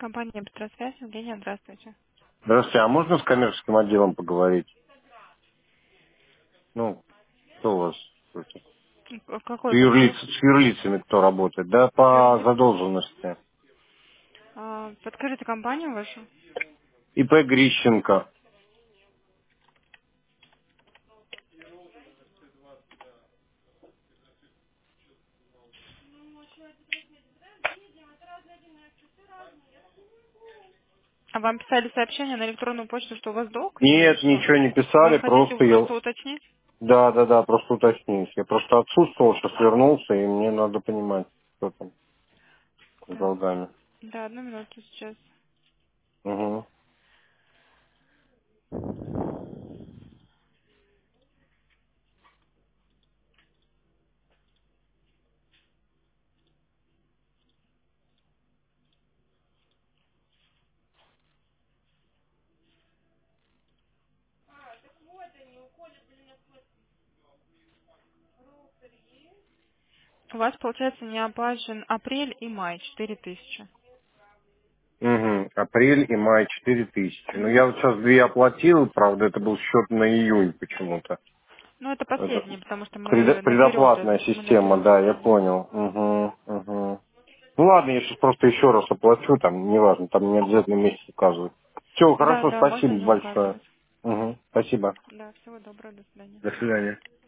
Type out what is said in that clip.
Компания «Быстросвязь». Евгения, здравствуйте. Здравствуйте, а можно с коммерческим отделом поговорить? Ну, кто у вас? Какой вопрос? С юрлицами кто работает? Да, по Юрлиц. задолженности. Подскажите компанию вашу. ИП Грищенко. А вам писали сообщение на электронную почту, что у вас долг или Нет, что? ничего не Вы писали, хотите просто я... просто уточнить? Да, просто уточнить. Я просто отсутствовал, сейчас вернулся, и мне надо понимать, что там с Так. долгами. Да, одну минуту сейчас. Угу. У вас, получается, не оплачен апрель и май, 4000. Угу. Апрель и май 4000. Ну, Угу. я вот сейчас 2 оплатил, правда, это был счет на июнь почему-то. Ну, это Это последнее, потому что мы предоплатная система, наперед да, я заплатили. понял. Угу. Ну ладно, я сейчас просто еще раз оплачу, там, неважно, там не обязательно месяц указывать. Все, Да, хорошо, да, можно спасибо не большое. указывать. Угу, спасибо. Да, всего доброго, до свидания. До свидания.